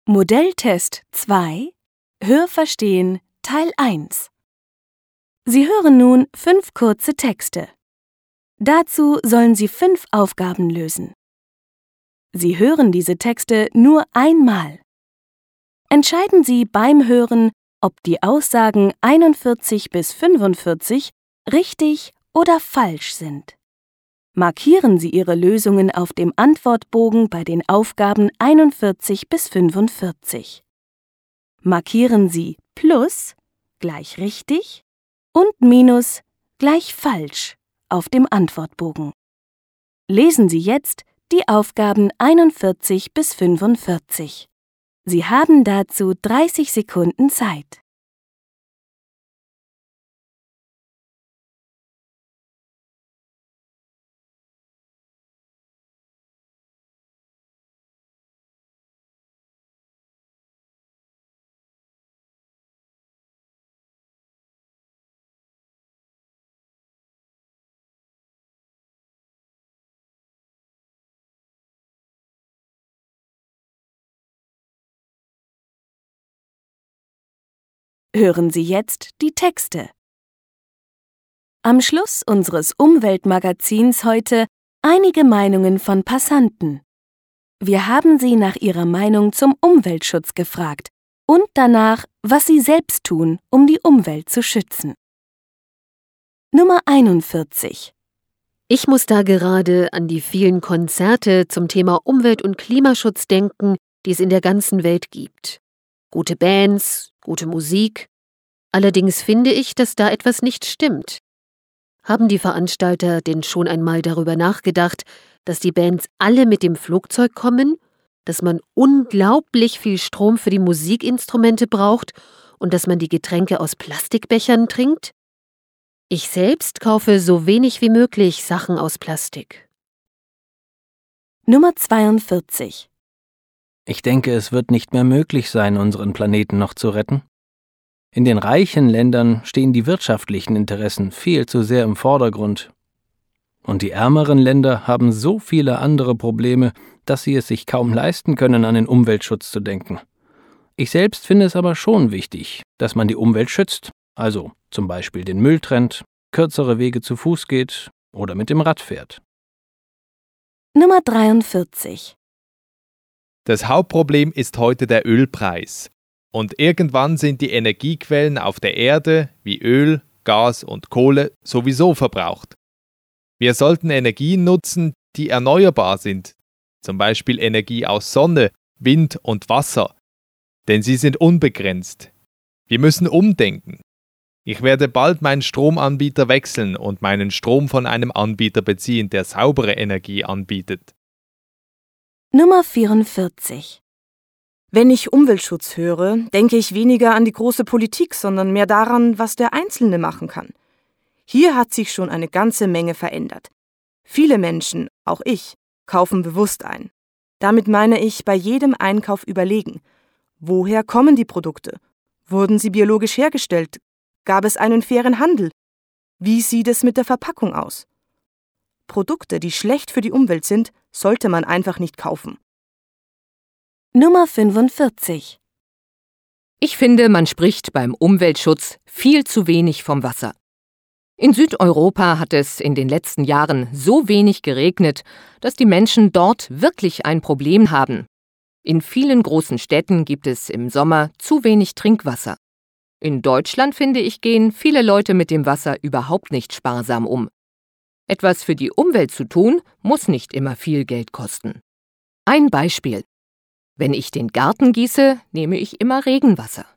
Modelltest 2 Hörverstehen Teil 1. Sie hören nun 5 kurze Texte. Dazu sollen Sie 5 Aufgaben lösen. Sie hören diese Texte nur einmal. Entscheiden Sie beim Hören, ob die Aussagen 41 bis 45 richtig oder falsch sind. Markieren Sie Ihre Lösungen auf dem Antwortbogen bei den Aufgaben 41 bis 45. Markieren Sie Plus gleich richtig und Minus gleich falsch auf dem Antwortbogen. Lesen Sie jetzt die Aufgaben 41 bis 45. Sie haben dazu 30 Sekunden Zeit. Hören Sie jetzt die Texte. Am Schluss unseres Umweltmagazins heute einige Meinungen von Passanten. Wir haben sie nach ihrer Meinung zum Umweltschutz gefragt und danach, was sie selbst tun, um die Umwelt zu schützen. Nummer 41. Ich muss da gerade an die vielen Konzerte zum Thema Umwelt- und Klimaschutz denken, die es in der ganzen Welt gibt. Gute Bands, gute Musik. Allerdings finde ich, dass da etwas nicht stimmt. Haben die Veranstalter denn schon einmal darüber nachgedacht, dass die Bands alle mit dem Flugzeug kommen, dass man unglaublich viel Strom für die Musikinstrumente braucht und dass man die Getränke aus Plastikbechern trinkt? Ich selbst kaufe so wenig wie möglich Sachen aus Plastik. Nummer 42. Ich denke, es wird nicht mehr möglich sein, unseren Planeten noch zu retten. In den reichen Ländern stehen die wirtschaftlichen Interessen viel zu sehr im Vordergrund. Und die ärmeren Länder haben so viele andere Probleme, dass sie es sich kaum leisten können, an den Umweltschutz zu denken. Ich selbst finde es aber schon wichtig, dass man die Umwelt schützt, also zum Beispiel den Müll trennt, kürzere Wege zu Fuß geht oder mit dem Rad fährt. Nummer 43. Das Hauptproblem ist heute der Ölpreis. Und irgendwann sind die Energiequellen auf der Erde, wie Öl, Gas und Kohle, sowieso verbraucht. Wir sollten Energien nutzen, die erneuerbar sind, zum Beispiel Energie aus Sonne, Wind und Wasser, denn sie sind unbegrenzt. Wir müssen umdenken. Ich werde bald meinen Stromanbieter wechseln und meinen Strom von einem Anbieter beziehen, der saubere Energie anbietet. Nummer 44. Wenn ich Umweltschutz höre, denke ich weniger an die große Politik, sondern mehr daran, was der Einzelne machen kann. Hier hat sich schon eine ganze Menge verändert. Viele Menschen, auch ich, kaufen bewusst ein. Damit meine ich bei jedem Einkauf überlegen: Woher kommen die Produkte? Wurden sie biologisch hergestellt? Gab es einen fairen Handel? Wie sieht es mit der Verpackung aus? Produkte, die schlecht für die Umwelt sind, sollte man einfach nicht kaufen. Nummer 45. Ich finde, man spricht beim Umweltschutz viel zu wenig vom Wasser. In Südeuropa hat es in den letzten Jahren so wenig geregnet, dass die Menschen dort wirklich ein Problem haben. In vielen großen Städten gibt es im Sommer zu wenig Trinkwasser. In Deutschland, finde ich, gehen viele Leute mit dem Wasser überhaupt nicht sparsam um. Etwas für die Umwelt zu tun, muss nicht immer viel Geld kosten. Ein Beispiel: Wenn ich den Garten gieße, nehme ich immer Regenwasser.